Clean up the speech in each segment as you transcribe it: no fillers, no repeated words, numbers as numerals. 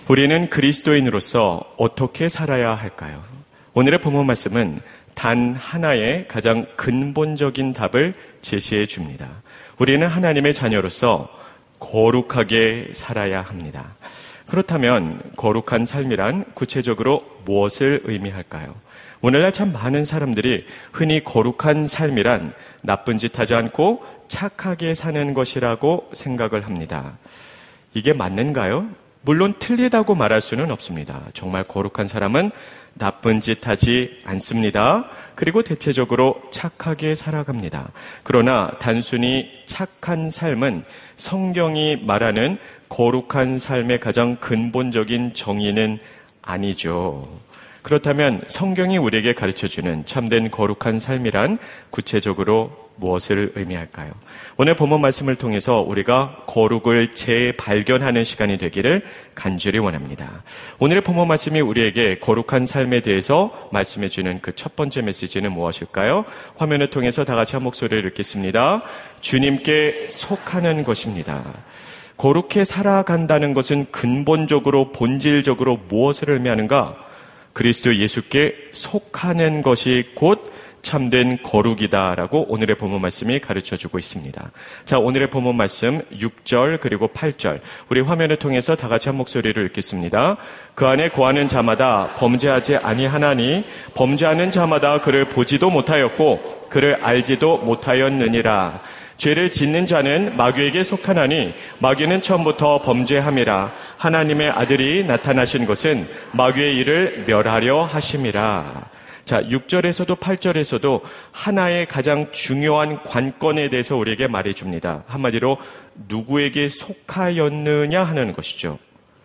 우리는 그리스도인으로서 어떻게 살아야 할까요? 오늘의 본문 말씀은 단 하나의 가장 근본적인 답을 제시해 줍니다. 우리는 하나님의 자녀로서 거룩하게 살아야 합니다. 그렇다면 거룩한 삶이란 구체적으로 무엇을 의미할까요? 오늘날 참 많은 사람들이 흔히 거룩한 삶이란 나쁜 짓 하지 않고 착하게 사는 것이라고 생각을 합니다. 이게 맞는가요? 물론 틀리다고 말할 수는 없습니다. 정말 거룩한 사람은 나쁜 짓 하지 않습니다. 그리고 대체적으로 착하게 살아갑니다. 그러나 단순히 착한 삶은 성경이 말하는 거룩한 삶의 가장 근본적인 정의는 아니죠. 그렇다면 성경이 우리에게 가르쳐주는 참된 거룩한 삶이란 구체적으로 무엇을 의미할까요? 오늘 본문 말씀을 통해서 우리가 거룩을 재발견하는 시간이 되기를 간절히 원합니다. 오늘의 본문 말씀이 우리에게 거룩한 삶에 대해서 말씀해주는 그 첫 번째 메시지는 무엇일까요? 화면을 통해서 다 같이 한 목소리를 읽겠습니다. 주님께 속하는 것입니다. 거룩해 살아간다는 것은 근본적으로 본질적으로 무엇을 의미하는가? 그리스도 예수께 속하는 것이 곧 참된 거룩이다라고 오늘의 본문 말씀이 가르쳐주고 있습니다. 자, 오늘의 본문 말씀 6절 그리고 8절 우리 화면을 통해서 다 같이 한 목소리를 읽겠습니다. 그 안에 거하는 자마다 범죄하지 아니하나니 범죄하는 자마다 그를 보지도 못하였고 그를 알지도 못하였느니라. 죄를 짓는 자는 마귀에게 속하나니 마귀는 처음부터 범죄함이라. 하나님의 아들이 나타나신 것은 마귀의 일을 멸하려 하심이라. 자, 6절에서도 8절에서도 하나의 가장 중요한 관건에 대해서 우리에게 말해줍니다. 한마디로 누구에게 속하였느냐 하는 것이죠.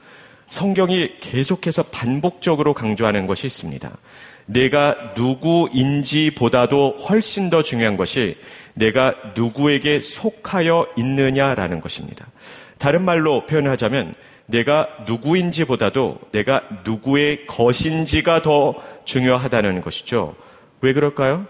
성경이 계속해서 반복적으로 강조하는 것이 있습니다. 내가 누구인지보다도 훨씬 더 중요한 것이 내가 누구에게 속하여 있느냐라는 것입니다. 다른 말로 표현하자면 내가 누구인지보다도 내가 누구의 것인지가 더 중요하다는 것이죠. 왜 그럴까요?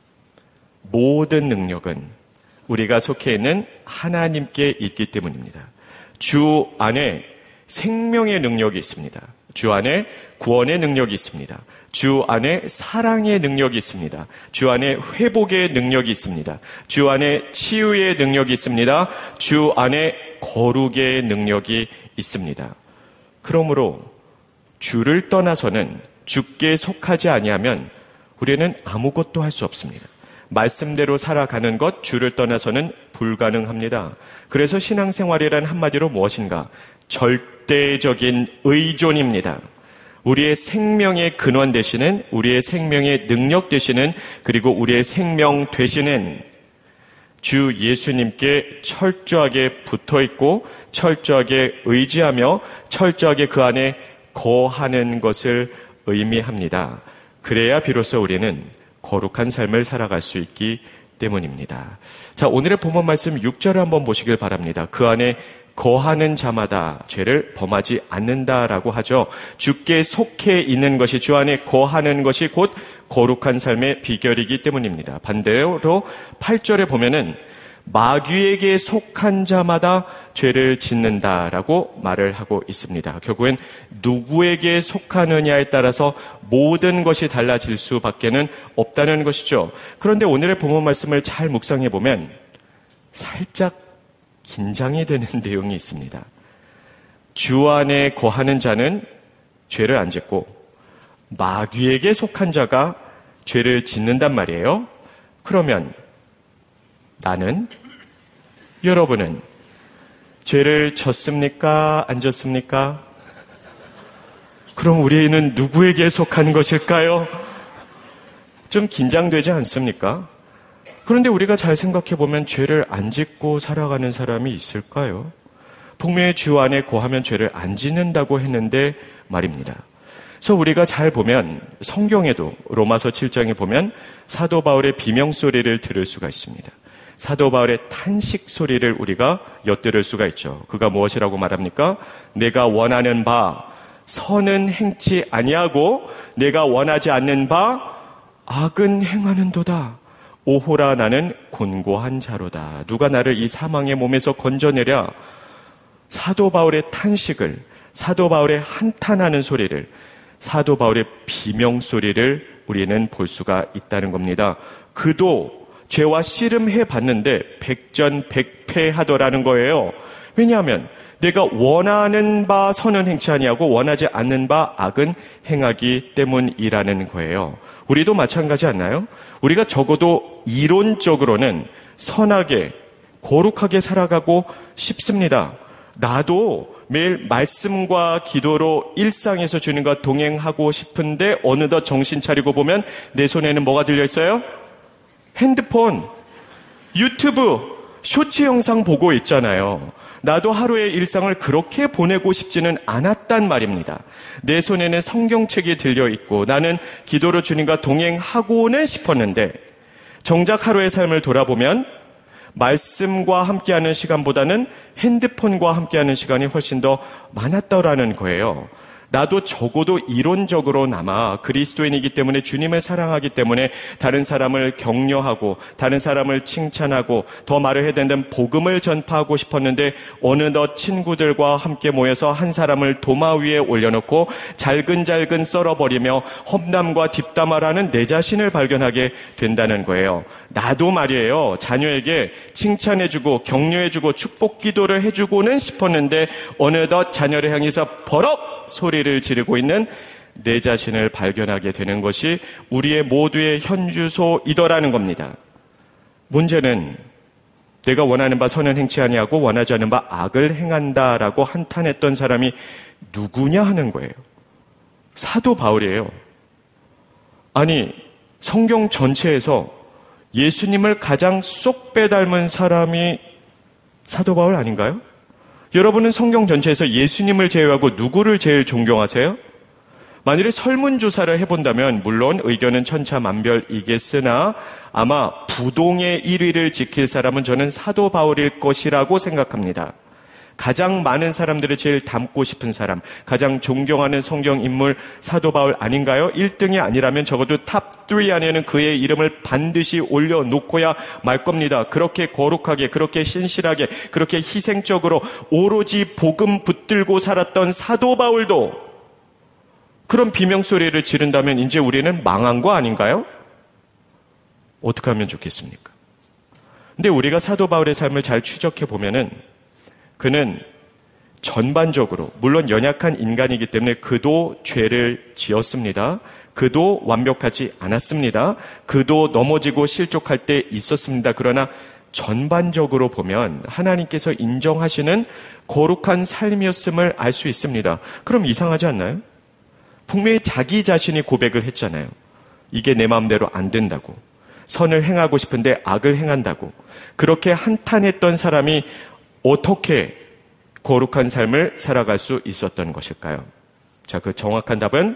모든 능력은 우리가 속해 있는 하나님께 있기 때문입니다. 주 안에 생명의 능력이 있습니다. 주 안에 구원의 능력이 있습니다. 주 안에 사랑의 능력이 있습니다. 주 안에 회복의 능력이 있습니다. 주 안에 치유의 능력이 있습니다. 주 안에 거룩의 능력이 있습니다. 그러므로 주를 떠나서는 주께 속하지 아니하면 우리는 아무것도 할 수 없습니다. 말씀대로 살아가는 것 주를 떠나서는 불가능합니다. 그래서 신앙생활이란 한마디로 무엇인가? 절대적인 의존입니다. 우리의 생명의 근원 되시는, 우리의 생명의 능력 되시는, 그리고 우리의 생명 되시는 주 예수님께 철저하게 붙어있고 철저하게 의지하며 철저하게 그 안에 거하는 것을 의미합니다. 그래야 비로소 우리는 거룩한 삶을 살아갈 수 있기 때문입니다. 자, 오늘의 본문 말씀 6절을 한번 보시길 바랍니다. 그 안에 거하는 자마다 죄를 범하지 않는다라고 하죠. 주께 속해 있는 것이, 주 안에 거하는 것이 곧 거룩한 삶의 비결이기 때문입니다. 반대로 8절에 보면은 마귀에게 속한 자마다 죄를 짓는다라고 말을 하고 있습니다. 결국엔 누구에게 속하느냐에 따라서 모든 것이 달라질 수밖에는 없다는 것이죠. 그런데 오늘의 본문 말씀을 잘 묵상해 보면 살짝 긴장이 되는 내용이 있습니다. 주 안에 거하는 자는 죄를 안 짓고 마귀에게 속한 자가 죄를 짓는단 말이에요. 그러면 나는, 여러분은 죄를 졌습니까? 안 졌습니까? 그럼 우리는 누구에게 속한 것일까요? 좀 긴장되지 않습니까? 그런데 우리가 잘 생각해 보면 죄를 안 짓고 살아가는 사람이 있을까요? 분명히 주 안에 거하면 죄를 안 짓는다고 했는데 말입니다. 그래서 우리가 잘 보면 성경에도 로마서 7장에 보면 사도 바울의 비명소리를 들을 수가 있습니다. 사도 바울의 탄식 소리를 우리가 엿들을 수가 있죠. 그가 무엇이라고 말합니까? 내가 원하는 바 선은 행치 아니하고 내가 원하지 않는 바 악은 행하는도다. 오호라 나는 곤고한 자로다. 누가 나를 이 사망의 몸에서 건져내랴. 사도 바울의 탄식을 사도 바울의 한탄하는 소리를, 사도 바울의 비명소리를 우리는 볼 수가 있다는 겁니다. 그도 죄와 씨름해 봤는데 백전백패하더라는 거예요. 왜냐하면 내가 원하는 바 선은 행치 아니하고 원하지 않는 바 악은 행하기 때문이라는 거예요. 우리도 마찬가지 않나요? 우리가 적어도 이론적으로는 선하게 거룩하게 살아가고 싶습니다. 나도 매일 말씀과 기도로 일상에서 주님과 동행하고 싶은데 어느덧 정신 차리고 보면 내 손에는 뭐가 들려 있어요? 핸드폰, 유튜브, 쇼츠 영상 보고 있잖아요. 나도 하루의 일상을 그렇게 보내고 싶지는 않았단 말입니다. 내 손에는 성경책이 들려 있고 나는 기도로 주님과 동행하고는 싶었는데 정작 하루의 삶을 돌아보면 말씀과 함께하는 시간보다는 핸드폰과 함께하는 시간이 훨씬 더 많았더라는 거예요. 나도 적어도 이론적으로나마 그리스도인이기 때문에 주님을 사랑하기 때문에 다른 사람을 격려하고 다른 사람을 칭찬하고 더 말을 해야 된다면 복음을 전파하고 싶었는데 어느덧 친구들과 함께 모여서 한 사람을 도마 위에 올려놓고 잘근잘근 썰어버리며 험담과 뒷담화라는 내 자신을 발견하게 된다는 거예요. 나도 말이에요. 자녀에게 칭찬해주고 격려해주고 축복 기도를 해주고는 싶었는데 어느덧 자녀를 향해서 버럭 소리를 지르고 있는 내 자신을 발견하게 되는 것이 우리의 모두의 현주소이더라는 겁니다. 문제는 내가 원하는 바 선은 행치 아니하고 원하지 않는 바 악을 행한다라고 한탄했던 사람이 누구냐 하는 거예요. 사도 바울이에요. 아니, 성경 전체에서 예수님을 가장 쏙 빼닮은 사람이 사도 바울 아닌가요? 여러분은 성경 전체에서 예수님을 제외하고 누구를 제일 존경하세요? 만일에 설문조사를 해본다면 물론 의견은 천차만별이겠으나 아마 부동의 1위를 지킬 사람은 저는 사도 바울일 것이라고 생각합니다. 가장 많은 사람들을 제일 닮고 싶은 사람, 가장 존경하는 성경 인물 사도 바울 아닌가요? 1등이 아니라면 적어도 탑3 안에는 그의 이름을 반드시 올려놓고야 말 겁니다. 그렇게 거룩하게, 그렇게 신실하게, 그렇게 희생적으로 오로지 복음 붙들고 살았던 사도 바울도 그런 비명소리를 지른다면 이제 우리는 망한 거 아닌가요? 어떻게 하면 좋겠습니까? 근데 우리가 사도 바울의 삶을 잘 추적해 보면은 그는 전반적으로 물론 연약한 인간이기 때문에 그도 죄를 지었습니다. 그도 완벽하지 않았습니다. 그도 넘어지고 실족할 때 있었습니다. 그러나 전반적으로 보면 하나님께서 인정하시는 거룩한 삶이었음을 알 수 있습니다. 그럼 이상하지 않나요? 분명히 자기 자신이 고백을 했잖아요. 이게 내 마음대로 안 된다고. 선을 행하고 싶은데 악을 행한다고. 그렇게 한탄했던 사람이 어떻게 거룩한 삶을 살아갈 수 있었던 것일까요? 자, 그 정확한 답은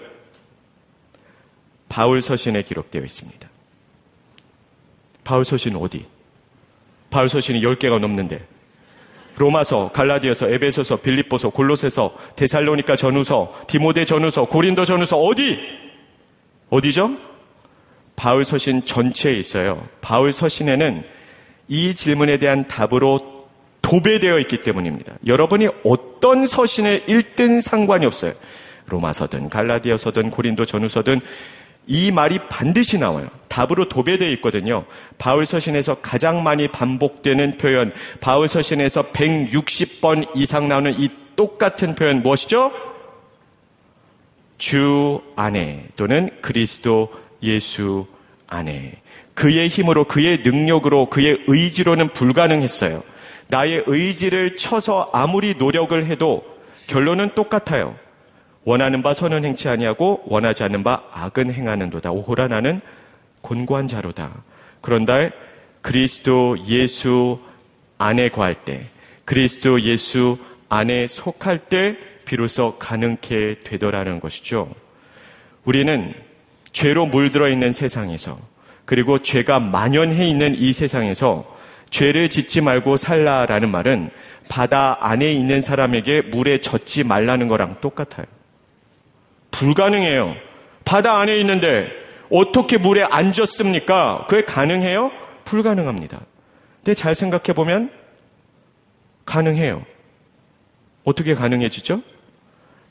바울 서신에 기록되어 있습니다. 바울 서신은 어디? 바울 서신이 10개가 넘는데 로마서, 갈라디아서, 에베소서, 빌립보서, 골로새서, 데살로니가 전후서, 디모데 전후서, 고린도 전후서 어디죠? 바울 서신 전체에 있어요. 바울 서신에는 이 질문에 대한 답으로 도배되어 있기 때문입니다. 여러분이 어떤 서신에 1등 상관이 없어요. 로마서든 갈라디아서든 고린도 전후서든 이 말이 반드시 나와요. 답으로 도배되어 있거든요. 바울 서신에서 가장 많이 반복되는 표현, 바울 서신에서 160번 이상 나오는 이 똑같은 표현 무엇이죠? 주 안에 또는 그리스도 예수 안에. 그의 힘으로, 그의 능력으로, 그의 의지로는 불가능했어요. 나의 의지를 쳐서 아무리 노력을 해도 결론은 똑같아요. 원하는 바 선은 행치 아니하고 원하지 않는 바 악은 행하는도다. 오호라 나는 곤고한 자로다. 그런데 그리스도 예수 안에 거할 때, 그리스도 예수 안에 속할 때 비로소 가능케 되더라는 것이죠. 우리는 죄로 물들어 있는 세상에서, 그리고 죄가 만연해 있는 이 세상에서 죄를 짓지 말고 살라라는 말은 바다 안에 있는 사람에게 물에 젖지 말라는 거랑 똑같아요. 불가능해요. 바다 안에 있는데 어떻게 물에 안 젖습니까? 그게 가능해요? 불가능합니다. 근데 잘 생각해 보면 가능해요. 어떻게 가능해지죠?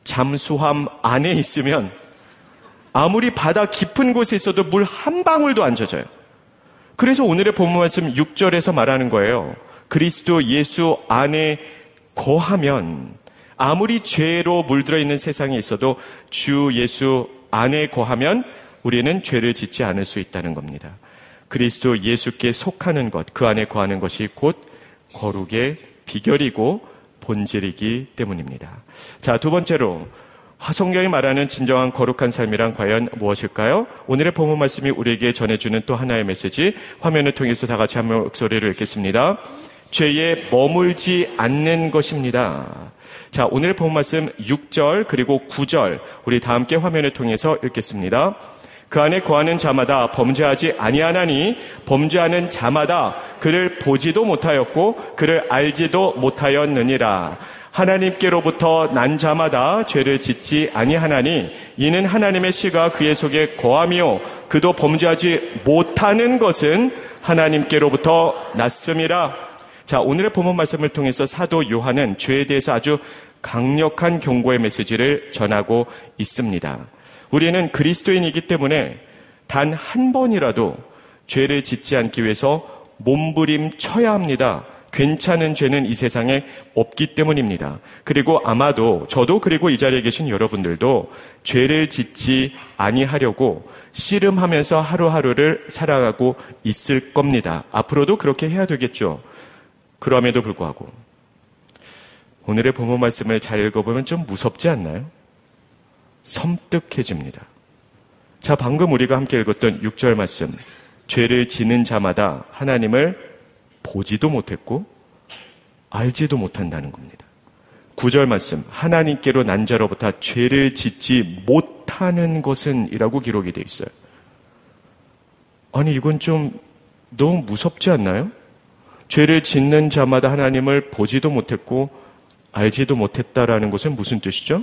잠수함 안에 있으면 아무리 바다 깊은 곳에 있어도 물 한 방울도 안 젖어요. 그래서 오늘의 본문 말씀 6절에서 말하는 거예요. 그리스도 예수 안에 거하면 아무리 죄로 물들어 있는 세상에 있어도 주 예수 안에 거하면 우리는 죄를 짓지 않을 수 있다는 겁니다. 그리스도 예수께 속하는 것, 그 안에 거하는 것이 곧 거룩의 비결이고 본질이기 때문입니다. 자, 두 번째로 성경이 말하는 진정한 거룩한 삶이란 과연 무엇일까요? 오늘의 본문 말씀이 우리에게 전해주는 또 하나의 메시지, 화면을 통해서 다 같이 한 목소리를 읽겠습니다. 죄에 머물지 않는 것입니다. 자, 오늘의 본문 말씀 6절 그리고 9절 우리 다 함께 화면을 통해서 읽겠습니다. 그 안에 거하는 자마다 범죄하지 아니하나니 범죄하는 자마다 그를 보지도 못하였고 그를 알지도 못하였느니라. 하나님께로부터 난 자마다 죄를 짓지 아니하나니 이는 하나님의 씨가 그의 속에 거함이요 그도 범죄하지 못하는 것은 하나님께로부터 났음이라. 자, 오늘의 본문 말씀을 통해서 사도 요한은 죄에 대해서 아주 강력한 경고의 메시지를 전하고 있습니다. 우리는 그리스도인이기 때문에 단 한 번이라도 죄를 짓지 않기 위해서 몸부림쳐야 합니다. 괜찮은 죄는 이 세상에 없기 때문입니다. 그리고 아마도 저도 그리고 이 자리에 계신 여러분들도 죄를 짓지 아니하려고 씨름하면서 하루하루를 살아가고 있을 겁니다. 앞으로도 그렇게 해야 되겠죠. 그럼에도 불구하고 오늘의 본문 말씀을 잘 읽어보면 좀 무섭지 않나요? 섬뜩해집니다. 자, 방금 우리가 함께 읽었던 6절 말씀, 죄를 지는 자마다 하나님을 보지도 못했고 알지도 못한다는 겁니다. 9절 말씀, 하나님께로 난 자로부터 죄를 짓지 못하는 것은 이라고 기록이 되어 있어요. 아니, 이건 좀 너무 무섭지 않나요? 죄를 짓는 자마다 하나님을 보지도 못했고 알지도 못했다라는 것은 무슨 뜻이죠?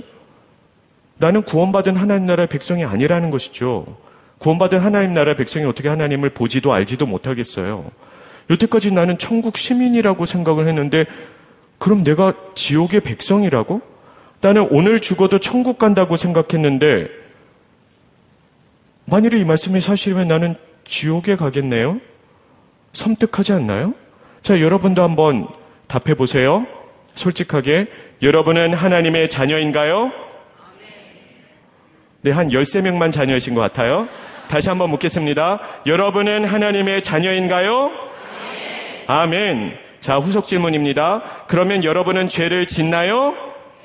나는 구원받은 하나님 나라의 백성이 아니라는 것이죠. 구원받은 하나님 나라의 백성이 어떻게 하나님을 보지도 알지도 못하겠어요. 여태까지 나는 천국 시민이라고 생각을 했는데 그럼 내가 지옥의 백성이라고? 나는 오늘 죽어도 천국 간다고 생각했는데 만일에 이 말씀이 사실이면 나는 지옥에 가겠네요? 섬뜩하지 않나요? 자, 여러분도 한번 답해 보세요. 솔직하게. 여러분은 하나님의 자녀인가요? 네, 한 13명만 자녀이신 것 같아요. 다시 한번 묻겠습니다. 여러분은 하나님의 자녀인가요? 아멘. 자, 후속 질문입니다. 그러면 여러분은 죄를 짓나요?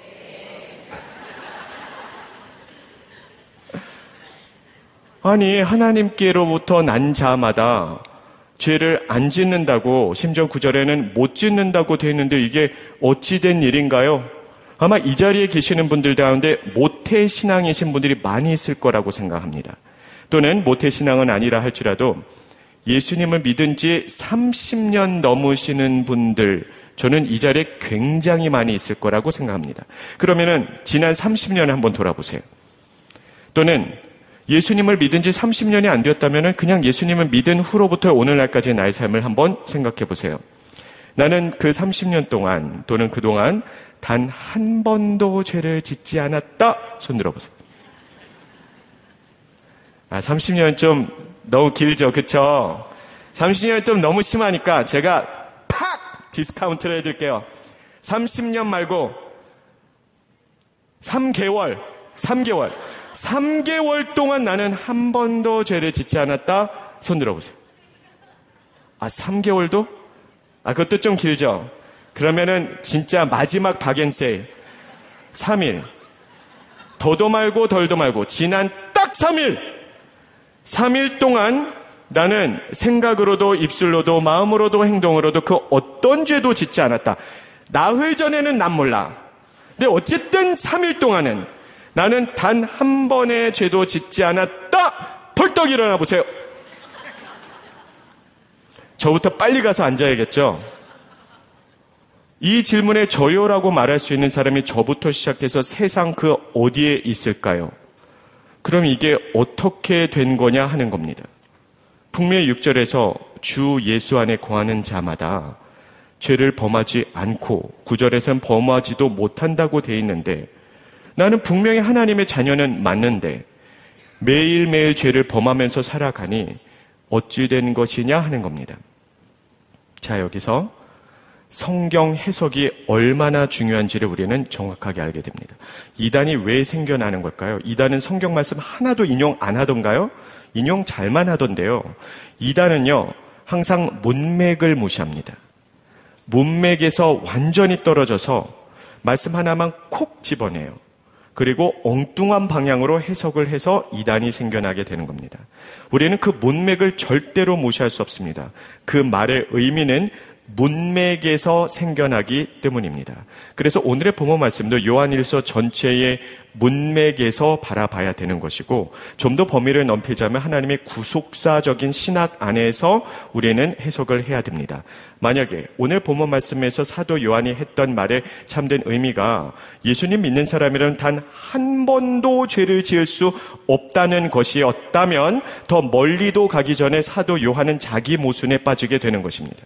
아니, 하나님께로부터 난 자마다 죄를 안 짓는다고, 심지어 9절에는 못 짓는다고 되어 있는데 이게 어찌된 일인가요? 아마 이 자리에 계시는 분들 가운데 모태신앙이신 분들이 많이 있을 거라고 생각합니다. 또는 모태신앙은 아니라 할지라도 예수님을 믿은 지 30년 넘으시는 분들, 저는 이 자리에 굉장히 많이 있을 거라고 생각합니다. 그러면은 지난 30년에 한번 돌아보세요. 또는 예수님을 믿은 지 30년이 안 되었다면은 그냥 예수님을 믿은 후로부터 오늘날까지의 나의 삶을 한번 생각해 보세요. 나는 그 30년 동안 또는 그동안 단 한 번도 죄를 짓지 않았다. 손 들어보세요. 30년 좀 너무 길죠, 그쵸? 30년 좀 너무 심하니까 제가 팍 디스카운트를 해드릴게요. 30년 말고 3개월 동안 나는 한 번도 죄를 짓지 않았다. 손 들어보세요. 3개월도? 그것도 좀 길죠? 그러면은 진짜 마지막 박앤세이 3일. 더도 말고 덜도 말고 지난 딱 3일 동안 나는 생각으로도 입술로도 마음으로도 행동으로도 그 어떤 죄도 짓지 않았다. 나흘 전에는 난 몰라. 근데 어쨌든 3일 동안은 나는 단 한 번의 죄도 짓지 않았다. 벌떡 일어나 보세요. 저부터 빨리 가서 앉아야겠죠. 이 질문에 저요라고 말할 수 있는 사람이 저부터 시작해서 세상 그 어디에 있을까요? 그럼 이게 어떻게 된 거냐 하는 겁니다. 분명히 6절에서 주 예수 안에 거하는 자마다 죄를 범하지 않고 9절에서는 범하지도 못한다고 돼 있는데 나는 분명히 하나님의 자녀는 맞는데 매일매일 죄를 범하면서 살아가니 어찌 된 것이냐 하는 겁니다. 자, 여기서 성경 해석이 얼마나 중요한지를 우리는 정확하게 알게 됩니다. 이단이 왜 생겨나는 걸까요? 이단은 성경 말씀 하나도 인용 안 하던가요? 인용 잘만 하던데요. 이단은요, 항상 문맥을 무시합니다. 문맥에서 완전히 떨어져서 말씀 하나만 콕 집어내요. 그리고 엉뚱한 방향으로 해석을 해서 이단이 생겨나게 되는 겁니다. 우리는 그 문맥을 절대로 무시할 수 없습니다. 그 말의 의미는 문맥에서 생겨나기 때문입니다. 그래서 오늘의 본문 말씀도 요한일서 전체의 문맥에서 바라봐야 되는 것이고, 좀 더 범위를 넓히자면 하나님의 구속사적인 신학 안에서 우리는 해석을 해야 됩니다. 만약에 오늘 본문 말씀에서 사도 요한이 했던 말의 참된 의미가 예수님 믿는 사람이라면 단 한 번도 죄를 지을 수 없다는 것이었다면 더 멀리도 가기 전에 사도 요한은 자기 모순에 빠지게 되는 것입니다.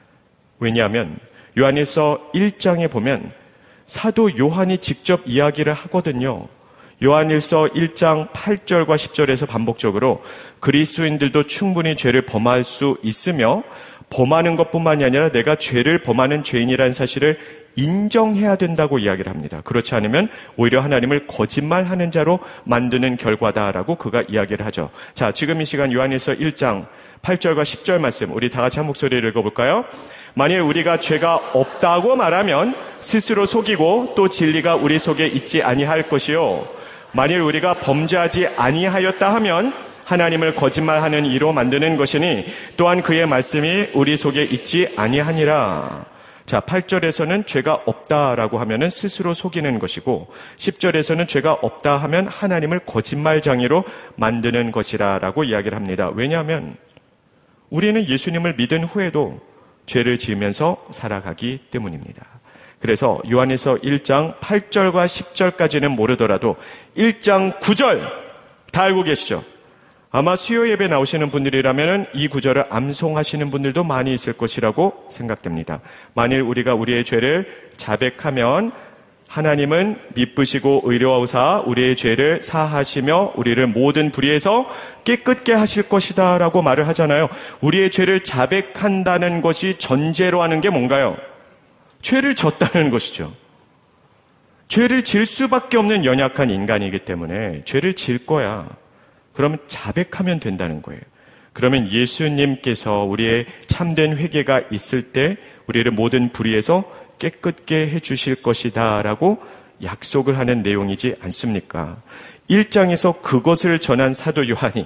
왜냐하면 요한일서 1장에 보면 사도 요한이 직접 이야기를 하거든요. 요한일서 1장 8절과 10절에서 반복적으로 그리스도인들도 충분히 죄를 범할 수 있으며 범하는 것뿐만이 아니라 내가 죄를 범하는 죄인이라는 사실을 인정해야 된다고 이야기를 합니다. 그렇지 않으면 오히려 하나님을 거짓말하는 자로 만드는 결과다라고 그가 이야기를 하죠. 자, 지금 이 시간 요한일서 1장 8절과 10절 말씀 우리 다 같이 한 목소리를 읽어볼까요? 만일 우리가 죄가 없다고 말하면 스스로 속이고 또 진리가 우리 속에 있지 아니할 것이요. 만일 우리가 범죄하지 아니하였다 하면 하나님을 거짓말하는 이로 만드는 것이니 또한 그의 말씀이 우리 속에 있지 아니하니라. 자, 8절에서는 죄가 없다라고 하면은 스스로 속이는 것이고 10절에서는 죄가 없다 하면 하나님을 거짓말장애로 만드는 것이라라고 이야기를 합니다. 왜냐하면 우리는 예수님을 믿은 후에도 죄를 지으면서 살아가기 때문입니다. 그래서 요한에서 1장 8절과 10절까지는 모르더라도 1장 9절 다 알고 계시죠? 아마 수요 예배 나오시는 분들이라면 이 구절을 암송하시는 분들도 많이 있을 것이라고 생각됩니다. 만일 우리가 우리의 죄를 자백하면 하나님은 미쁘시고 의로우사 우리의 죄를 사하시며 우리를 모든 불의에서 깨끗게 하실 것이다 라고 말을 하잖아요. 우리의 죄를 자백한다는 것이 전제로 하는 게 뭔가요? 죄를 졌다는 것이죠. 죄를 질 수밖에 없는 연약한 인간이기 때문에 죄를 질 거야. 그러면 자백하면 된다는 거예요. 그러면 예수님께서 우리의 참된 회개가 있을 때 우리를 모든 불의에서 깨끗게 해주실 것이다 라고 약속을 하는 내용이지 않습니까? 1장에서 그것을 전한 사도 요한이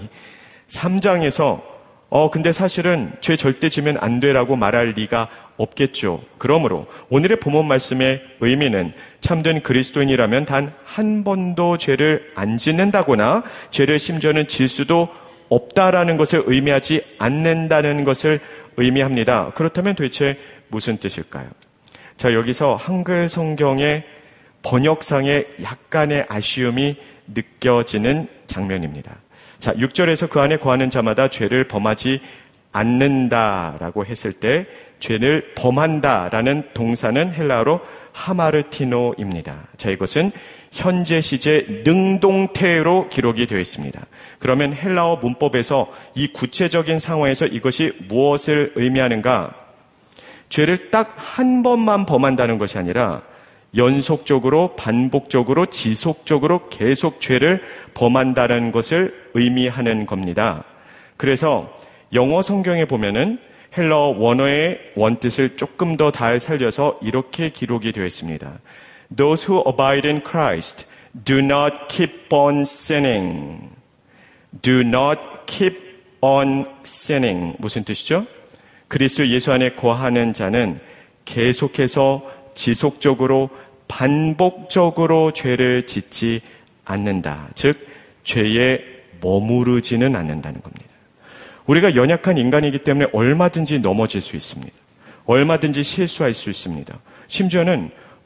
3장에서 근데 사실은 죄 절대 지면 안 되라고 말할 리가 없겠죠. 그러므로 오늘의 본문 말씀의 의미는 참된 그리스도인이라면 단 한 번도 죄를 안 짓는다거나 죄를 심지어는 질 수도 없다라는 것을 의미하지 않는다는 것을 의미합니다. 그렇다면 도대체 무슨 뜻일까요? 자, 여기서 한글 성경의 번역상에 약간의 아쉬움이 느껴지는 장면입니다. 자, 6절에서 그 안에 거하는 자마다 죄를 범하지 않는다라고 했을 때 죄를 범한다라는 동사는 헬라어로 하마르티노입니다. 자, 이것은 현재 시제 능동태로 기록이 되어 있습니다. 그러면 헬라어 문법에서 이 구체적인 상황에서 이것이 무엇을 의미하는가? 죄를 딱 한 번만 범한다는 것이 아니라 연속적으로 반복적으로 지속적으로 계속 죄를 범한다는 것을 의미하는 겁니다. 그래서 영어 성경에 보면은 헬라어 원어의 원뜻을 조금 더 잘 살려서 이렇게 기록이 되어 있습니다. Those who abide in Christ do not keep on sinning. Do not keep on sinning. 무슨 뜻이죠? 그리스도 예수 안에 거하는 자는 계속해서 지속적으로 반복적으로 죄를 짓지 않는다. 즉 죄에 머무르지는 않는다는 겁니다. 우리가 연약한 인간이기 때문에 얼마든지 넘어질 수 있습니다. 얼마든지 실수할 수 있습니다. 심지어는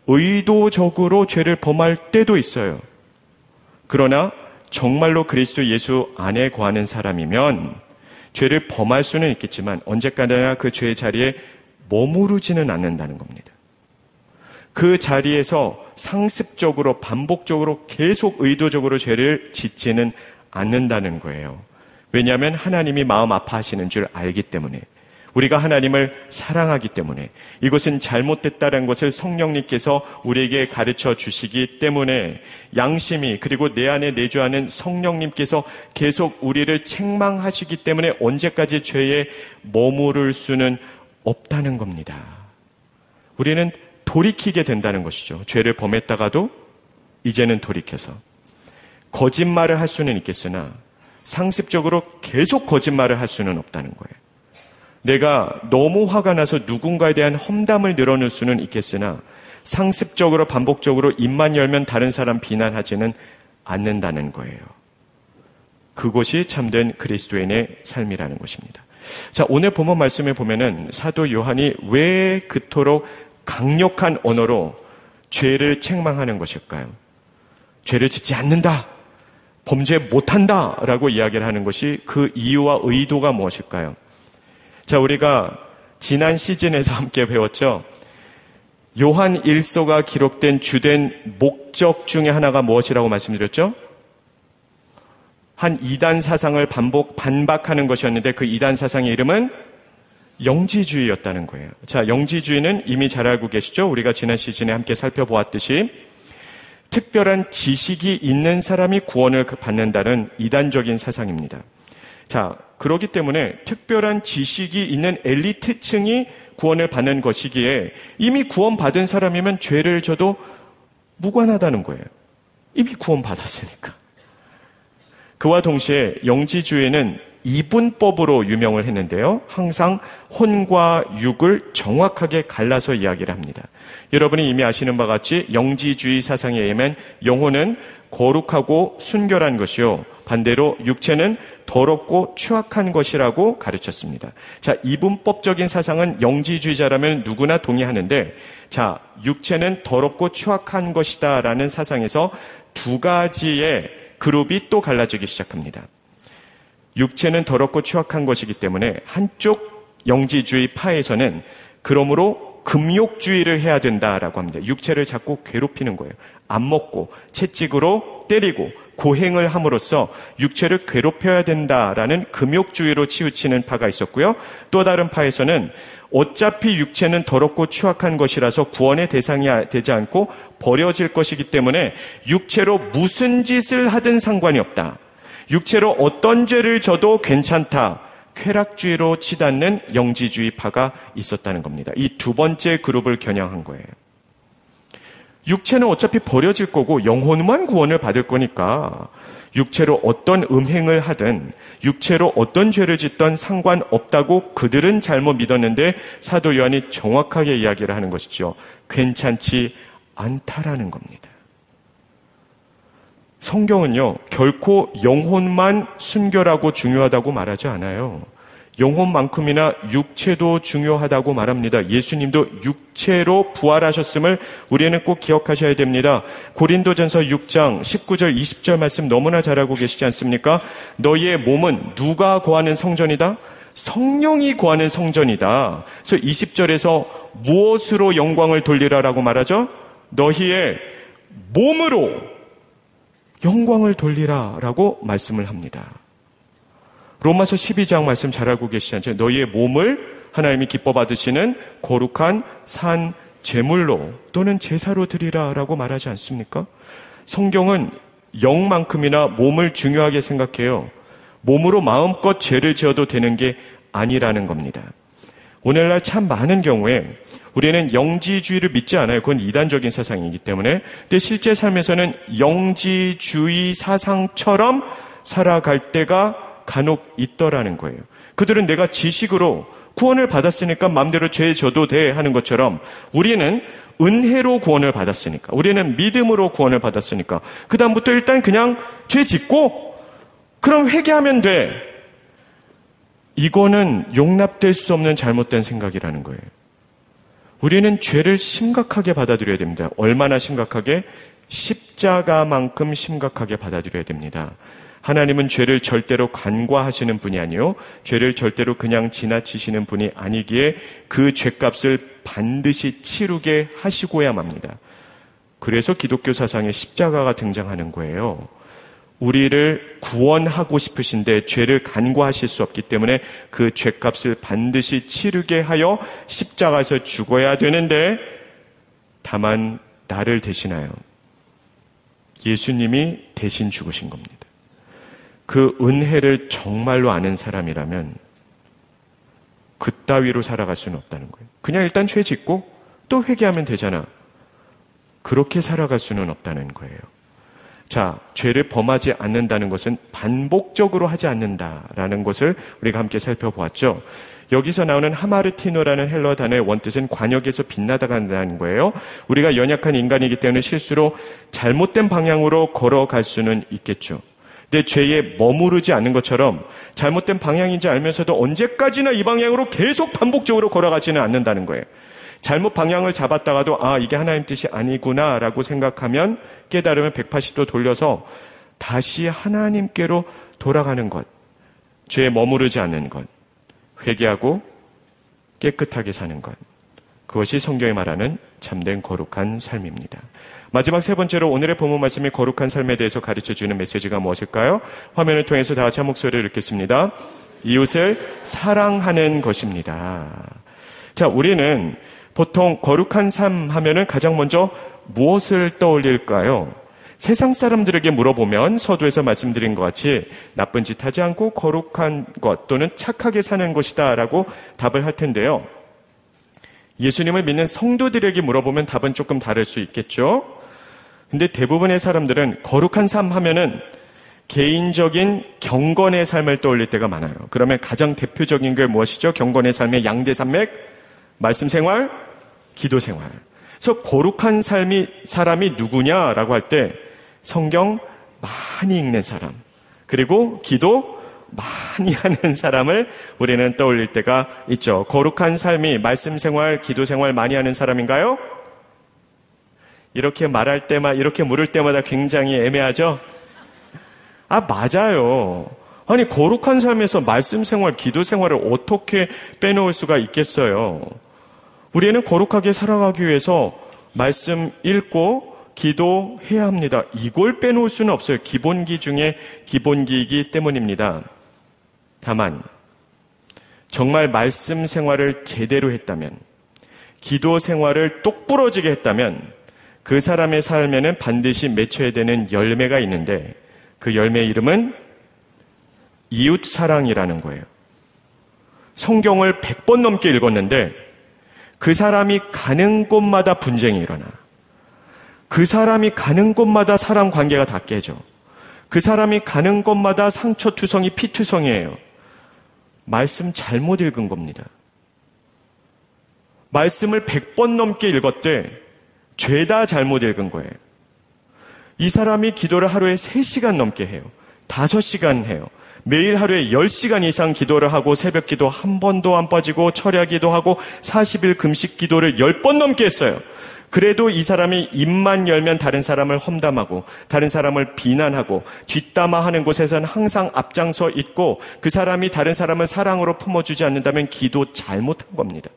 의도적으로 죄를 범할 때도 있어요. 그러나 정말로 그리스도 예수 안에 거하는 사람이면 죄를 범할 수는 있겠지만 언제까지나 그 죄의 자리에 머무르지는 않는다는 겁니다. 그 자리에서 상습적으로 반복적으로 계속 의도적으로 죄를 짓지는 않는다는 거예요. 왜냐하면 하나님이 마음 아파하시는 줄 알기 때문에, 우리가 하나님을 사랑하기 때문에, 이것은 잘못됐다는 것을 성령님께서 우리에게 가르쳐 주시기 때문에, 양심이 그리고 내 안에 내주하는 성령님께서 계속 우리를 책망하시기 때문에 언제까지 죄에 머무를 수는 없다는 겁니다. 우리는 돌이키게 된다는 것이죠. 죄를 범했다가도 이제는 돌이켜서. 거짓말을 할 수는 있겠으나 상습적으로 계속 거짓말을 할 수는 없다는 거예요. 내가 너무 화가 나서 누군가에 대한 험담을 늘어놓을 수는 있겠으나 상습적으로 반복적으로 입만 열면 다른 사람 비난하지는 않는다는 거예요. 그것이 참된 그리스도인의 삶이라는 것입니다. 자, 오늘 본문 말씀에 보면은 사도 요한이 왜 그토록 강력한 언어로 죄를 책망하는 것일까요? 죄를 짓지 않는다, 범죄 못한다 라고 이야기를 하는 것이 그 이유와 의도가 무엇일까요? 자, 우리가 지난 시즌에서 함께 배웠죠. 요한 1서가 기록된 주된 목적 중에 하나가 무엇이라고 말씀드렸죠? 한 이단 사상을 반박하는 것이었는데 그 이단 사상의 이름은 영지주의였다는 거예요. 자, 영지주의는 이미 잘 알고 계시죠? 우리가 지난 시즌에 함께 살펴보았듯이 특별한 지식이 있는 사람이 구원을 받는다는 이단적인 사상입니다. 자, 그렇기 때문에 특별한 지식이 있는 엘리트층이 구원을 받는 것이기에 이미 구원받은 사람이면 죄를 져도 무관하다는 거예요. 이미 구원받았으니까. 그와 동시에 영지주의는 이분법으로 유명을 했는데요. 항상 혼과 육을 정확하게 갈라서 이야기를 합니다. 여러분이 이미 아시는 바와 같이 영지주의 사상에 의하면 영혼은 거룩하고 순결한 것이요, 반대로 육체는 더럽고 추악한 것이라고 가르쳤습니다. 자, 이분법적인 사상은 영지주의자라면 누구나 동의하는데, 자, 육체는 더럽고 추악한 것이다 라는 사상에서 두 가지의 그룹이 또 갈라지기 시작합니다. 육체는 더럽고 추악한 것이기 때문에 한쪽 영지주의 파에서는 그러므로 금욕주의를 해야 된다라고 합니다. 육체를 자꾸 괴롭히는 거예요. 안 먹고 채찍으로 때리고 고행을 함으로써 육체를 괴롭혀야 된다라는 금욕주의로 치우치는 파가 있었고요. 또 다른 파에서는 어차피 육체는 더럽고 추악한 것이라서 구원의 대상이 되지 않고 버려질 것이기 때문에 육체로 무슨 짓을 하든 상관이 없다. 육체로 어떤 죄를 져도 괜찮다. 쾌락주의로 치닫는 영지주의 파가 있었다는 겁니다. 이 두 번째 그룹을 겨냥한 거예요. 육체는 어차피 버려질 거고 영혼만 구원을 받을 거니까 육체로 어떤 음행을 하든 육체로 어떤 죄를 짓든 상관없다고 그들은 잘못 믿었는데 사도 요한이 정확하게 이야기를 하는 것이죠. 괜찮지 않다라는 겁니다. 성경은요, 결코 영혼만 순결하고 중요하다고 말하지 않아요. 영혼만큼이나 육체도 중요하다고 말합니다. 예수님도 육체로 부활하셨음을 우리는 꼭 기억하셔야 됩니다. 고린도전서 6장 19절 20절 말씀 너무나 잘 알고 계시지 않습니까? 너희의 몸은 누가 거하는 성전이다? 성령이 거하는 성전이다. 그래서 20절에서 무엇으로 영광을 돌리라라고 말하죠? 너희의 몸으로 영광을 돌리라라고 말씀을 합니다. 로마서 12장 말씀 잘 알고 계시지 않죠? 너희의 몸을 하나님이 기뻐 받으시는 거룩한 산 제물로 또는 제사로 드리라라고 말하지 않습니까? 성경은 영만큼이나 몸을 중요하게 생각해요. 몸으로 마음껏 죄를 지어도 되는 게 아니라는 겁니다. 오늘날 참 많은 경우에 우리는 영지주의를 믿지 않아요. 그건 이단적인 사상이기 때문에. 근데 실제 삶에서는 영지주의 사상처럼 살아갈 때가 간혹 있더라는 거예요. 그들은 내가 지식으로 구원을 받았으니까 마음대로 죄 져도 돼 하는 것처럼 우리는 은혜로 구원을 받았으니까, 우리는 믿음으로 구원을 받았으니까 그 다음부터 일단 그냥 죄 짓고 그럼 회개하면 돼. 이거는 용납될 수 없는 잘못된 생각이라는 거예요. 우리는 죄를 심각하게 받아들여야 됩니다. 얼마나 심각하게? 십자가만큼 심각하게 받아들여야 됩니다. 하나님은 죄를 절대로 간과하시는 분이 아니요, 죄를 절대로 그냥 지나치시는 분이 아니기에 그 죄값을 반드시 치르게 하시고야 맙니다. 그래서 기독교 사상에 십자가가 등장하는 거예요. 우리를 구원하고 싶으신데 죄를 간과하실 수 없기 때문에 그 죄값을 반드시 치르게 하여 십자가에서 죽어야 되는데, 다만 나를 대신하여 예수님이 대신 죽으신 겁니다. 그 은혜를 정말로 아는 사람이라면 그따위로 살아갈 수는 없다는 거예요. 그냥 일단 죄 짓고 또 회개하면 되잖아. 그렇게 살아갈 수는 없다는 거예요. 자, 죄를 범하지 않는다는 것은 반복적으로 하지 않는다라는 것을 우리가 함께 살펴보았죠. 여기서 나오는 하마르티노라는 헬러 단어의 원뜻은 관역에서 빗나다가 한다는 거예요. 우리가 연약한 인간이기 때문에 실수로 잘못된 방향으로 걸어갈 수는 있겠죠. 내 죄에 머무르지 않는 것처럼 잘못된 방향인지 알면서도 언제까지나 이 방향으로 계속 반복적으로 걸어가지는 않는다는 거예요. 잘못 방향을 잡았다가도 이게 하나님 뜻이 아니구나 라고 생각하면 깨달으면 180도 돌려서 다시 하나님께로 돌아가는 것, 죄에 머무르지 않는 것, 회개하고 깨끗하게 사는 것, 그것이 성경이 말하는 참된 거룩한 삶입니다. 마지막 세 번째로 오늘의 본문 말씀이 거룩한 삶에 대해서 가르쳐주는 메시지가 무엇일까요? 화면을 통해서 다 같이 한 목소리를 읽겠습니다. 이웃을 사랑하는 것입니다. 자, 우리는 보통 거룩한 삶 하면은 가장 먼저 무엇을 떠올릴까요? 세상 사람들에게 물어보면 서두에서 말씀드린 것 같이 나쁜 짓 하지 않고 거룩한 것 또는 착하게 사는 것이다 라고 답을 할 텐데요. 예수님을 믿는 성도들에게 물어보면 답은 조금 다를 수 있겠죠. 근데 대부분의 사람들은 거룩한 삶 하면은 개인적인 경건의 삶을 떠올릴 때가 많아요. 그러면 가장 대표적인 게 무엇이죠? 경건의 삶의 양대 산맥, 말씀 생활, 기도 생활. 그래서 거룩한 사람이 누구냐라고 할 때 성경 많이 읽는 사람, 그리고 기도 많이 하는 사람을 우리는 떠올릴 때가 있죠. 거룩한 삶이 말씀 생활, 기도 생활 많이 하는 사람인가요? 이렇게 말할 때마다, 이렇게 물을 때마다 굉장히 애매하죠? 맞아요. 아니, 거룩한 삶에서 말씀 생활, 기도 생활을 어떻게 빼놓을 수가 있겠어요? 우리는 거룩하게 살아가기 위해서 말씀 읽고 기도해야 합니다. 이걸 빼놓을 수는 없어요. 기본기 중에 기본기이기 때문입니다. 다만 정말 말씀 생활을 제대로 했다면, 기도 생활을 똑부러지게 했다면 그 사람의 삶에는 반드시 맺혀야 되는 열매가 있는데, 그 열매의 이름은 이웃사랑이라는 거예요. 성경을 100번 넘게 읽었는데 그 사람이 가는 곳마다 분쟁이 일어나. 그 사람이 가는 곳마다 사람 관계가 다 깨져. 그 사람이 가는 곳마다 상처투성이 피투성이에요. 말씀 잘못 읽은 겁니다. 말씀을 100번 넘게 읽었대. 죄다 잘못 읽은 거예요. 이 사람이 기도를 하루에 3시간 넘게 해요. 5시간 해요. 매일 하루에 10시간 이상 기도를 하고 새벽 기도 한 번도 안 빠지고 철야 기도하고 40일 금식 기도를 10번 넘게 했어요. 그래도 이 사람이 입만 열면 다른 사람을 험담하고 다른 사람을 비난하고 뒷담화하는 곳에서는 항상 앞장서 있고, 그 사람이 다른 사람을 사랑으로 품어주지 않는다면 기도 잘못한 겁니다.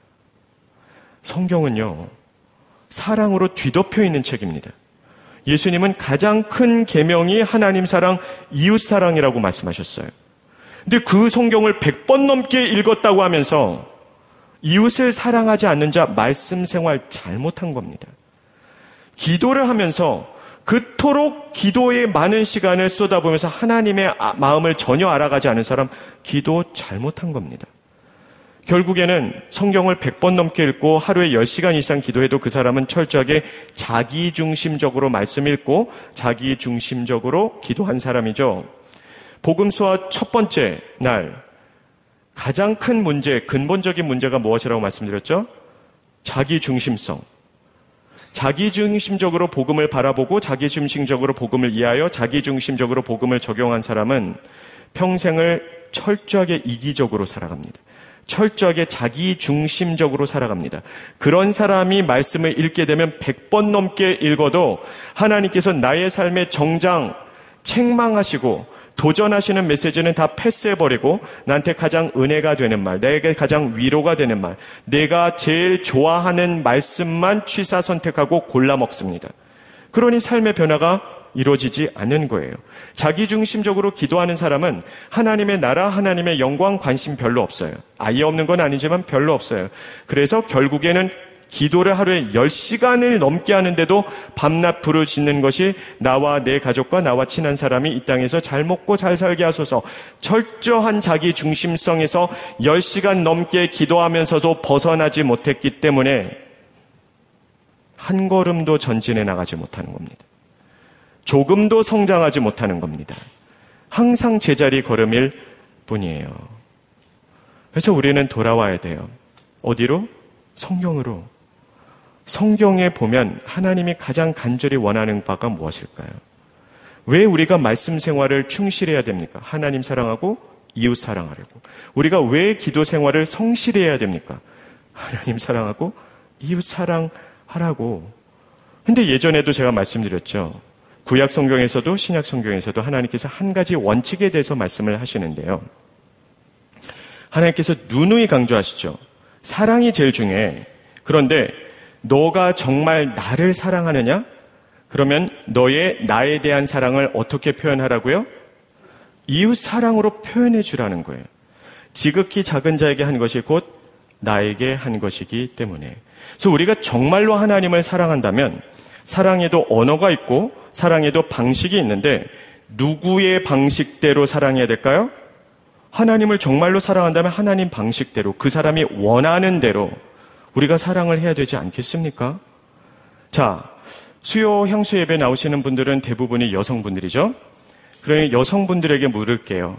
성경은요, 사랑으로 뒤덮여 있는 책입니다. 예수님은 가장 큰 계명이 하나님 사랑, 이웃 사랑이라고 말씀하셨어요. 근데 그 성경을 100번 넘게 읽었다고 하면서 이웃을 사랑하지 않는 자, 말씀 생활 잘못한 겁니다. 기도를 하면서 그토록 기도에 많은 시간을 쏟아보면서 하나님의 마음을 전혀 알아가지 않은 사람, 기도 잘못한 겁니다. 결국에는 성경을 100번 넘게 읽고 하루에 10시간 이상 기도해도 그 사람은 철저하게 자기중심적으로 말씀 읽고 자기중심적으로 기도한 사람이죠. 복음수화 첫 번째 날 가장 큰 문제, 근본적인 문제가 무엇이라고 말씀드렸죠? 자기중심성. 자기중심적으로 복음을 바라보고 자기중심적으로 복음을 이해하여 자기중심적으로 복음을 적용한 사람은 평생을 철저하게 이기적으로 살아갑니다. 철저하게 자기 중심적으로 살아갑니다. 그런 사람이 말씀을 읽게 되면 100번 넘게 읽어도 하나님께서 나의 삶의 정장 책망하시고 도전하시는 메시지는 다 패스해버리고 나한테 가장 은혜가 되는 말, 내게 가장 위로가 되는 말, 내가 제일 좋아하는 말씀만 취사 선택하고 골라 먹습니다. 그러니 삶의 변화가 이루어지지 않는 거예요. 자기중심적으로 기도하는 사람은 하나님의 나라, 하나님의 영광 관심 별로 없어요. 아예 없는 건 아니지만 별로 없어요. 그래서 결국에는 기도를 하루에 10시간을 넘게 하는데도 밤낮 부르짖는 것이 나와 내 가족과 나와 친한 사람이 이 땅에서 잘 먹고 잘 살게 하소서. 철저한 자기 중심성에서 10시간 넘게 기도하면서도 벗어나지 못했기 때문에 한 걸음도 전진해 나가지 못하는 겁니다. 조금도 성장하지 못하는 겁니다. 항상 제자리 걸음일 뿐이에요. 그래서 우리는 돌아와야 돼요. 어디로? 성경으로. 성경에 보면 하나님이 가장 간절히 원하는 바가 무엇일까요? 왜 우리가 말씀 생활을 충실해야 됩니까? 하나님 사랑하고 이웃 사랑하려고. 우리가 왜 기도 생활을 성실히 해야 됩니까? 하나님 사랑하고 이웃 사랑하라고. 근데 예전에도 제가 말씀드렸죠. 구약 성경에서도 신약 성경에서도 하나님께서 한 가지 원칙에 대해서 말씀을 하시는데요. 하나님께서 누누이 강조하시죠. 사랑이 제일 중요해. 그런데 너가 정말 나를 사랑하느냐? 그러면 나에 대한 사랑을 어떻게 표현하라고요? 이웃 사랑으로 표현해 주라는 거예요. 지극히 작은 자에게 한 것이 곧 나에게 한 것이기 때문에. 그래서 우리가 정말로 하나님을 사랑한다면 사랑에도 언어가 있고 사랑에도 방식이 있는데 누구의 방식대로 사랑해야 될까요? 하나님을 정말로 사랑한다면 하나님 방식대로 그 사람이 원하는 대로 우리가 사랑을 해야 되지 않겠습니까? 자, 수요 향수 예배 나오시는 분들은 대부분이 여성분들이죠. 그러니 여성분들에게 물을게요.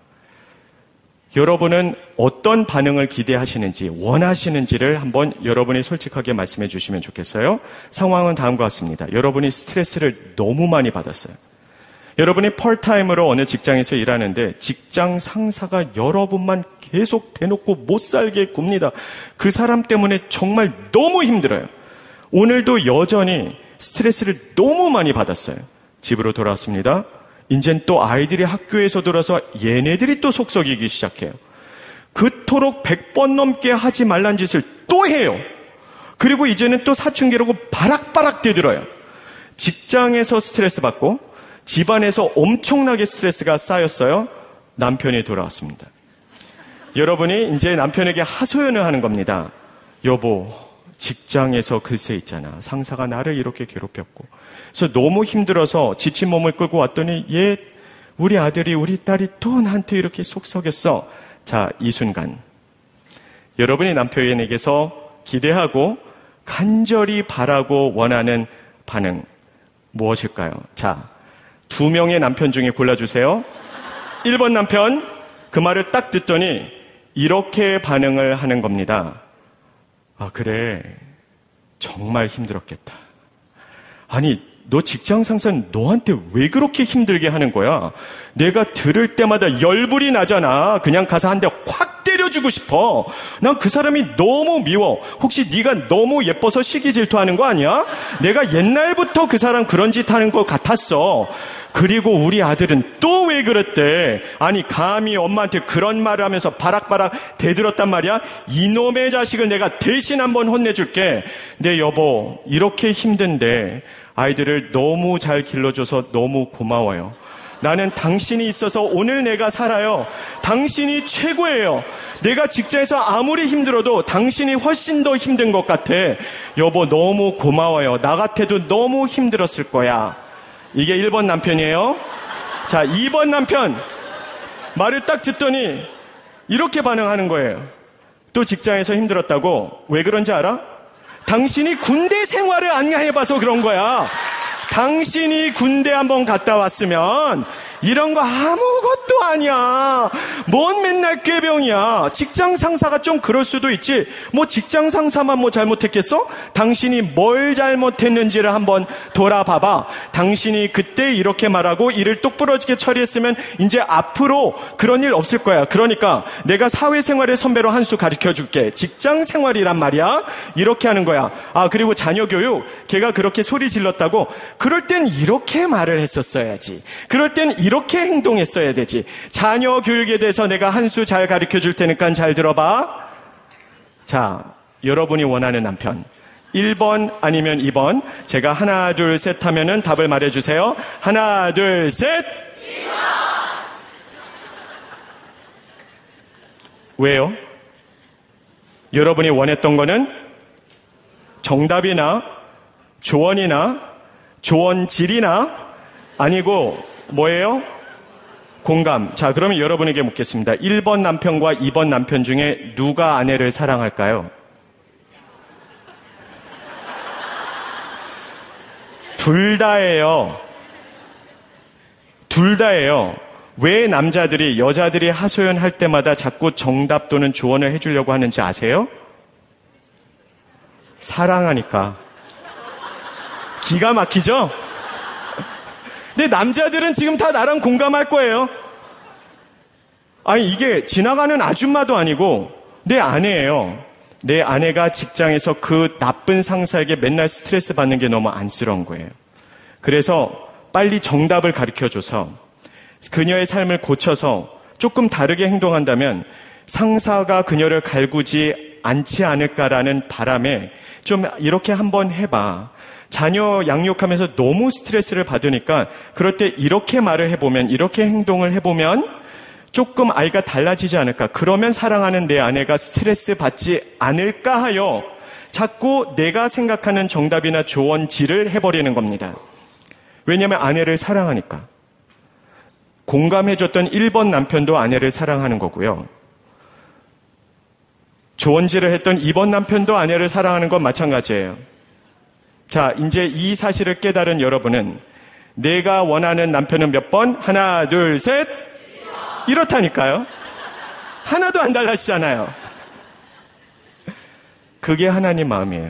여러분은 어떤 반응을 기대하시는지 원하시는지를 한번 여러분이 솔직하게 말씀해 주시면 좋겠어요. 상황은 다음과 같습니다. 여러분이 스트레스를 너무 많이 받았어요. 여러분이 펄타임으로 어느 직장에서 일하는데 직장 상사가 여러분만 계속 대놓고 못 살게 굽니다. 그 사람 때문에 정말 너무 힘들어요. 오늘도 여전히 스트레스를 너무 많이 받았어요. 집으로 돌아왔습니다. 이젠 또 아이들이 학교에서 돌아서 얘네들이 또 속썩이기 시작해요. 그토록 100번 넘게 하지 말란 짓을 또 해요. 그리고 이제는 또 사춘기라고 바락바락 대들어요. 직장에서 스트레스 받고 집안에서 엄청나게 스트레스가 쌓였어요. 남편이 돌아왔습니다. 여러분이 이제 남편에게 하소연을 하는 겁니다. 여보, 직장에서 글쎄 있잖아. 상사가 나를 이렇게 괴롭혔고. 그래서 너무 힘들어서 지친 몸을 끌고 왔더니 우리 아들이 우리 딸이 또 나한테 이렇게 속썩였어. 자, 이 순간 여러분이 남편에게서 기대하고 간절히 바라고 원하는 반응 무엇일까요? 자, 2명의 남편 중에 골라주세요. 1번 남편, 그 말을 딱 듣더니 이렇게 반응을 하는 겁니다. 아, 그래. 정말 힘들었겠다. 아니, 너 직장 상사는 너한테 왜 그렇게 힘들게 하는 거야? 내가 들을 때마다 열불이 나잖아. 그냥 가서 한 대 확 때려주고 싶어. 난 그 사람이 너무 미워. 혹시 네가 너무 예뻐서 시기 질투하는 거 아니야? 내가 옛날부터 그 사람 그런 짓 하는 것 같았어. 그리고 우리 아들은 또 왜 그랬대? 아니, 감히 엄마한테 그런 말을 하면서 바락바락 대들었단 말이야? 이놈의 자식을 내가 대신 한번 혼내줄게. 내 여보, 이렇게 힘든데 아이들을 너무 잘 길러줘서 너무 고마워요. 나는 당신이 있어서 오늘 내가 살아요. 당신이 최고예요. 내가 직장에서 아무리 힘들어도 당신이 훨씬 더 힘든 것 같아. 여보, 너무 고마워요. 나 같아도 너무 힘들었을 거야. 이게 1번 남편이에요. 자, 2번 남편. 말을 딱 듣더니 이렇게 반응하는 거예요. 또 직장에서 힘들었다고. 왜 그런지 알아? 당신이 군대 생활을 안 해봐서 그런 거야. 당신이 군대 한번 갔다 왔으면 이런 거 아무것도 아니야. 뭔 맨날 꾀병이야. 직장 상사가 좀 그럴 수도 있지. 뭐 직장 상사만 뭐 잘못했겠어? 당신이 뭘 잘못했는지를 한번 돌아봐봐. 당신이 그때 이렇게 말하고 일을 똑부러지게 처리했으면 이제 앞으로 그런 일 없을 거야. 그러니까 내가 사회생활의 선배로 한 수 가르쳐 줄게. 직장 생활이란 말이야. 이렇게 하는 거야. 아, 그리고 자녀 교육. 걔가 그렇게 소리 질렀다고. 그럴 땐 이렇게 말을 했었어야지. 그럴 땐 이렇게 행동했어야 되지. 자녀 교육에 대해서 내가 한 수 잘 가르쳐 줄 테니까 잘 들어봐. 자, 여러분이 원하는 남편. 1번 아니면 2번. 제가 하나, 둘, 셋 하면은 답을 말해주세요. 하나, 둘, 셋. 2번. 왜요? 여러분이 원했던 거는 정답이나 조언이나 조언질이나 아니고 뭐예요? 공감. 자, 그러면 여러분에게 묻겠습니다. 1번 남편과 2번 남편 중에 누가 아내를 사랑할까요? 둘 다예요. 둘 다예요. 왜 남자들이 여자들이 하소연할 때마다 자꾸 정답 또는 조언을 해주려고 하는지 아세요? 사랑하니까. 기가 막히죠? 근데 남자들은 지금 다 나랑 공감할 거예요. 아니, 이게 지나가는 아줌마도 아니고 내 아내예요. 내 아내가 직장에서 그 나쁜 상사에게 맨날 스트레스 받는 게 너무 안쓰러운 거예요. 그래서 빨리 정답을 가르쳐줘서 그녀의 삶을 고쳐서 조금 다르게 행동한다면 상사가 그녀를 갈구지 않지 않을까라는 바람에 좀 이렇게 한번 해봐. 자녀 양육하면서 너무 스트레스를 받으니까 그럴 때 이렇게 말을 해보면, 이렇게 행동을 해보면 조금 아이가 달라지지 않을까. 그러면 사랑하는 내 아내가 스트레스 받지 않을까 하여 자꾸 내가 생각하는 정답이나 조언질을 해버리는 겁니다. 왜냐하면 아내를 사랑하니까. 공감해줬던 1번 남편도 아내를 사랑하는 거고요. 조언질을 했던 2번 남편도 아내를 사랑하는 건 마찬가지예요. 자, 이제 이 사실을 깨달은 여러분은 내가 원하는 남편은 몇 번? 하나, 둘, 셋. 이렇다니까요. 하나도 안 달라지잖아요. 그게 하나님 마음이에요.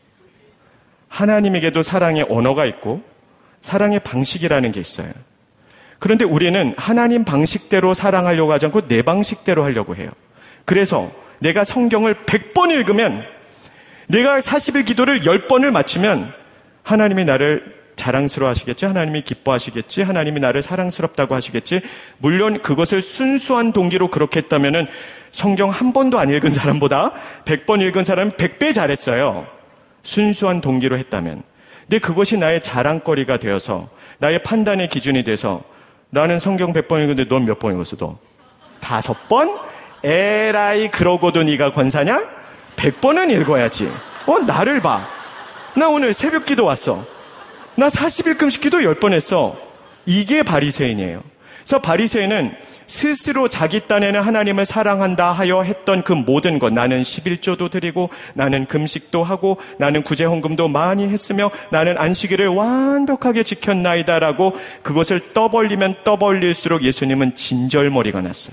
하나님에게도 사랑의 언어가 있고 사랑의 방식이라는 게 있어요. 그런데 우리는 하나님 방식대로 사랑하려고 하지 않고 내 방식대로 하려고 해요. 그래서 내가 성경을 100번 읽으면, 내가 40일 기도를 10번을 맞추면 하나님이 나를 자랑스러워 하시겠지, 하나님이 기뻐하시겠지, 하나님이 나를 사랑스럽다고 하시겠지. 물론 그것을 순수한 동기로 그렇게 했다면은 성경 한 번도 안 읽은 사람보다 100번 읽은 사람은 100배 잘했어요. 순수한 동기로 했다면. 근데 그것이 나의 자랑거리가 되어서 나의 판단의 기준이 돼서 나는 성경 100번 읽었는데 넌 몇 번 읽었어? 너 5번? 에라이, 그러고도 네가 권사냐? 100번은 읽어야지. 나를 봐. 나 오늘 새벽 기도 왔어. 나 40일 금식 기도 10번 했어. 이게 바리새인이에요. 그래서 바리새인은 스스로 자기 딴에는 하나님을 사랑한다 하여 했던 그 모든 것, 나는 11조도 드리고 나는 금식도 하고 나는 구제헌금도 많이 했으며 나는 안식일을 완벽하게 지켰나이다라고 그것을 떠벌리면 떠벌릴수록 예수님은 진절머리가 났어요.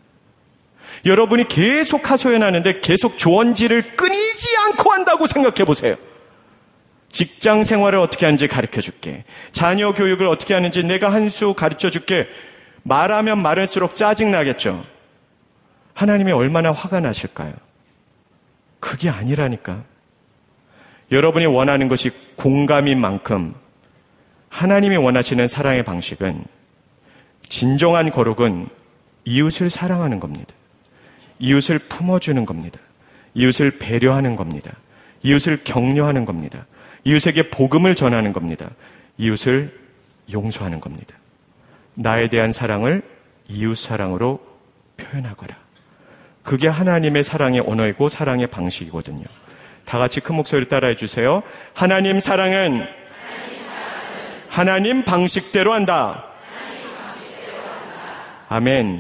여러분이 계속 하소연하는데 계속 조언질을 끊이지 않고 한다고 생각해 보세요. 직장 생활을 어떻게 하는지 가르쳐 줄게. 자녀 교육을 어떻게 하는지 내가 한 수 가르쳐 줄게. 말하면 말할수록 짜증나겠죠. 하나님이 얼마나 화가 나실까요? 그게 아니라니까. 여러분이 원하는 것이 공감인 만큼 하나님이 원하시는 사랑의 방식은, 진정한 거룩은 이웃을 사랑하는 겁니다. 이웃을 품어주는 겁니다. 이웃을 배려하는 겁니다. 이웃을 격려하는 겁니다. 이웃에게 복음을 전하는 겁니다. 이웃을 용서하는 겁니다. 나에 대한 사랑을 이웃 사랑으로 표현하거라. 그게 하나님의 사랑의 언어이고 사랑의 방식이거든요. 다 같이 큰 목소리를 따라해 주세요. 하나님 사랑은 하나님 방식대로 한다. 아멘.